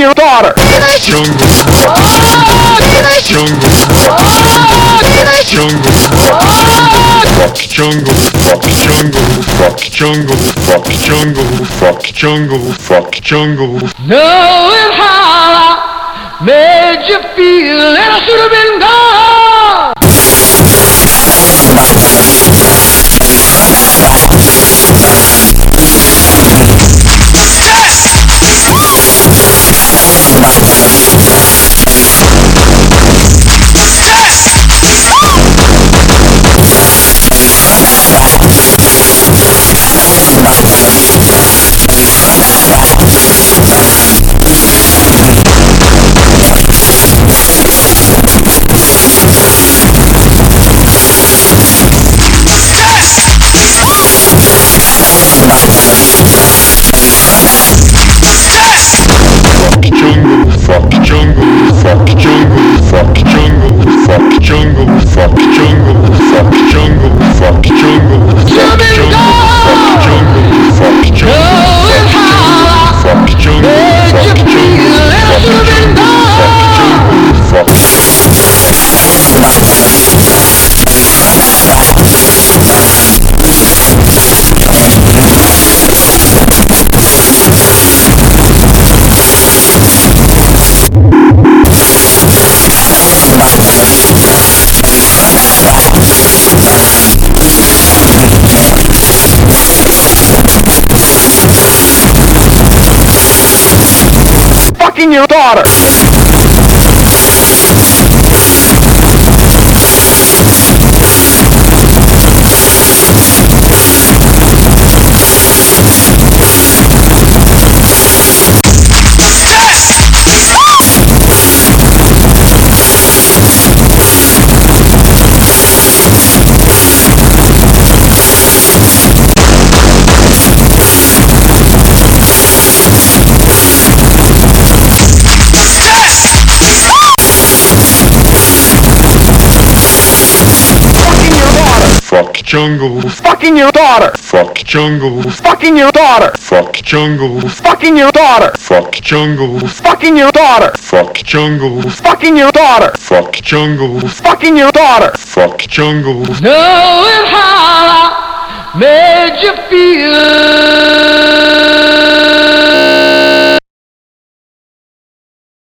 your daughter. Jungle. Jungle. Jungle. Fuck jungle. Fuck jungle. Fuck jungle. Fuck jungle. Fuck jungle. Fuck jungle. Knowing how I made you feel, and I should have been gone. Fucking your daughter. Fuck jungle. Fucking your daughter. Fuck jungle. Fucking your daughter. Fuck jungle. Fucking your daughter. Fuck jungle. Fucking your daughter. Fuck jungle. Fucking your daughter. Fuck jungle. Fucking your daughter. Fuck jungle. Knowing how I made you feel.